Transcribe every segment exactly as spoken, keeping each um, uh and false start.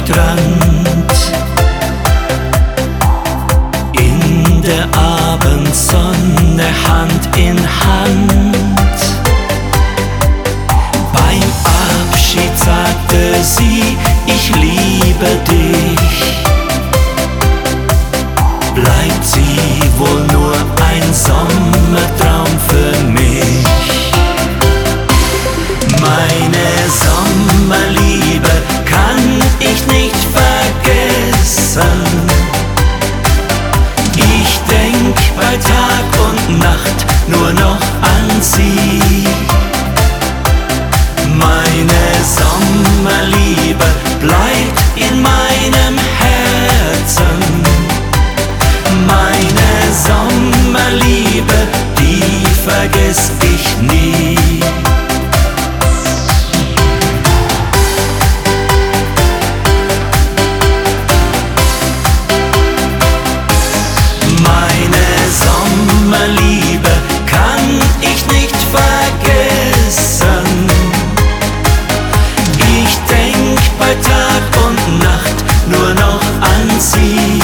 Strand. In der Abendsonne Hand in Hand. Beim Abschied sagte sie, ich liebe dich. Bleibt sie wohl nur ein Sommertraum für mich. Meine Sommerliebe kann ich nicht vergessen. Ich denk bei Tag und Nacht nur noch an sie. Meine Sommerliebe bleibt in meinem Herzen. Meine Sommerliebe, die vergess ich nie. Meine Sommerliebe kann ich nicht vergessen. Ich denk bei Tag und Nacht nur noch an sie.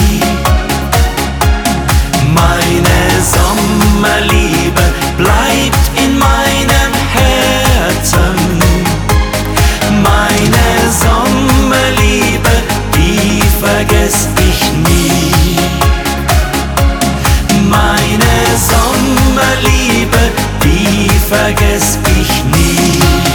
Meine Sommerliebe bleibt in meinem Herzen. Meine Sommerliebe, die vergess ich nie. Meine Sommerliebe, die vergess ich nie.